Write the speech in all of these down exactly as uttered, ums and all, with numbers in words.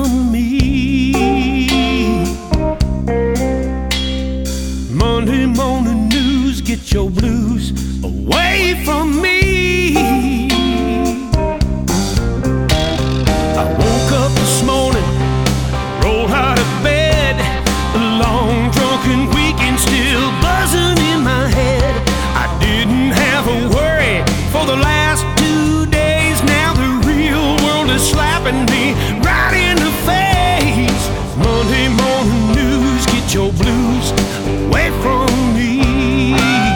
from me. Monday morning news, get your blues away from me. I woke up this morning, rolled out of bed, a long drunken weekend still buzzing in my head. I didn't have a worry for the last two days. Now the real world is slapping me right in the face. Monday morning news, get your blues away from me.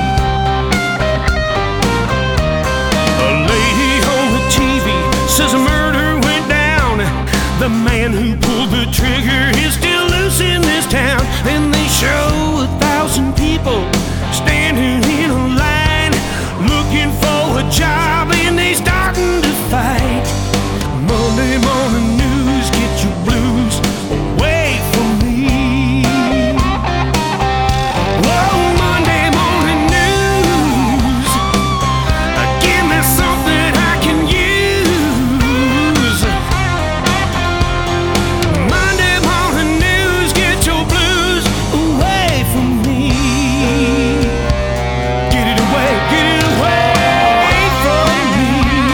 A lady on the T V says a murder went down. The man who pulled the trigger is still loose in this town. And they show a thousand people standing in a line, looking for a job, and they starting to fight. Monday morning news, get your blues away from me. Oh, Monday morning news, give me something I can use. Monday morning news, get your blues away from me. Get it away, get it away from me.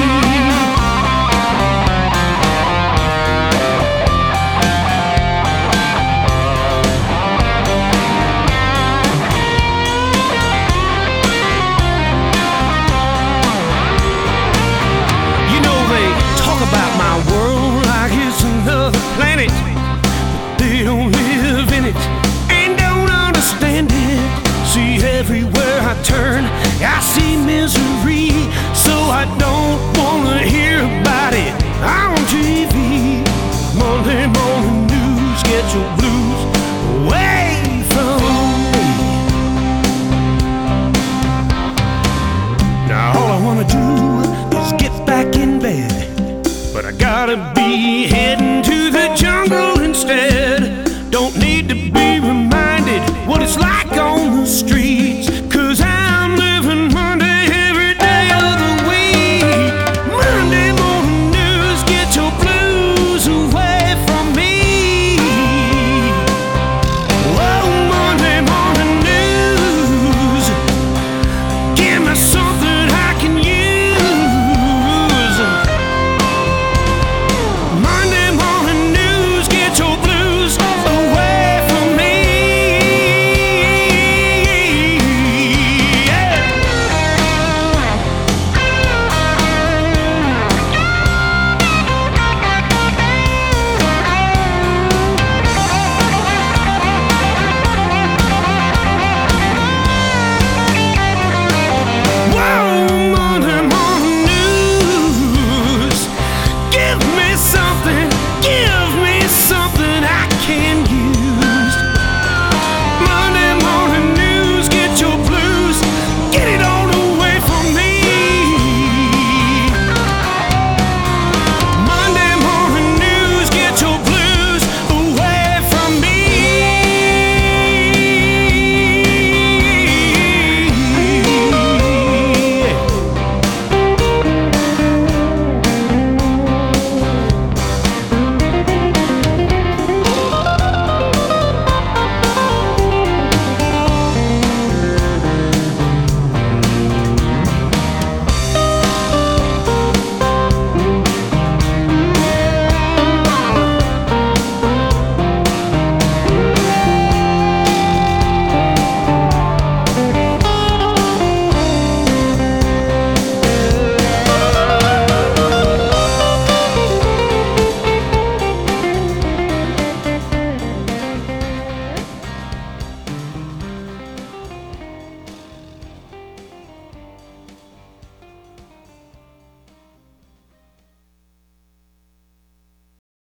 You know they talk about my world like it's another planet, but they don't live in it and don't understand it. See, everywhere I turn, I see misery, so I don't wanna hear about it on T V. Monday morning news, get your